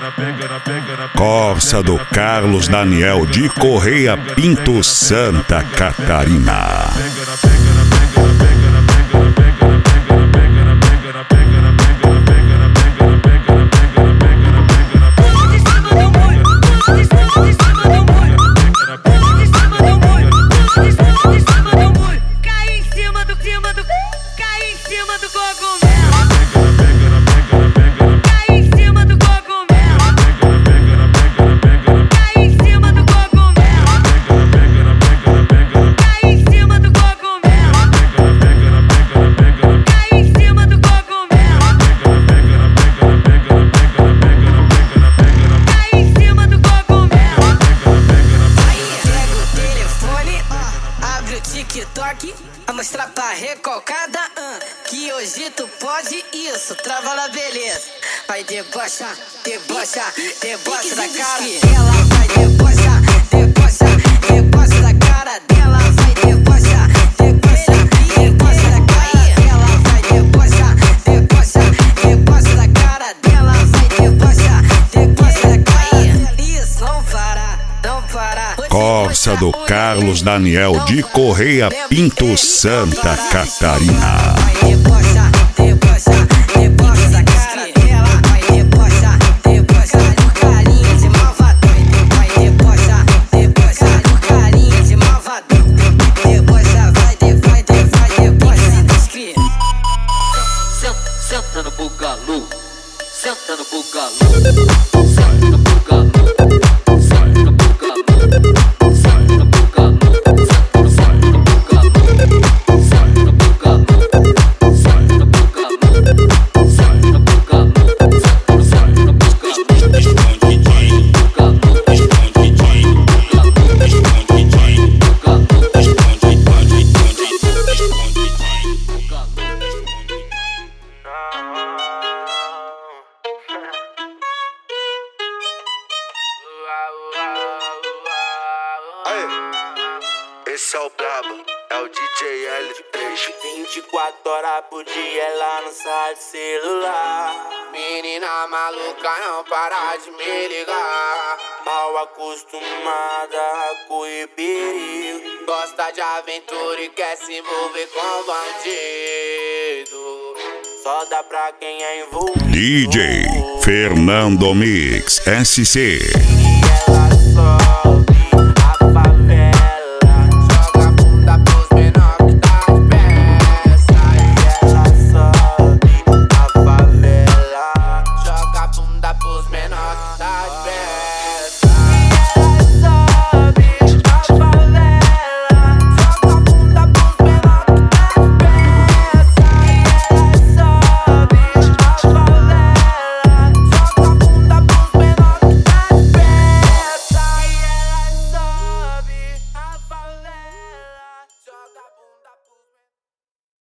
Corsa do Carlos Daniel de Correia Pinto, Santa Catarina. A mostrar pra recalcada, que hoje tu pode isso, trava lá beleza. Vai debocha, debocha, debocha da cara dela. Vai debocha, debocha, debocha da cara dela. Vai debocha, debocha, debocha da cara dela. Vai debocha, debocha, debocha da cara dela. Vai debocha, debocha da cara. Isso, não para, não para. Corsa do Carlos Daniel de Correia Pinto, Santa Catarina. Senta no bugalu, senta no bugalu, senta no bugalu. Esse é o brabo, é o DJ L3. 24 horas por dia ela não sai do celular. Menina maluca não para de me ligar. Mal acostumada a correr perigo. Gosta de aventura e quer se envolver com bandido. Só dá pra quem é envolvido. DJ Fernando Mix SC.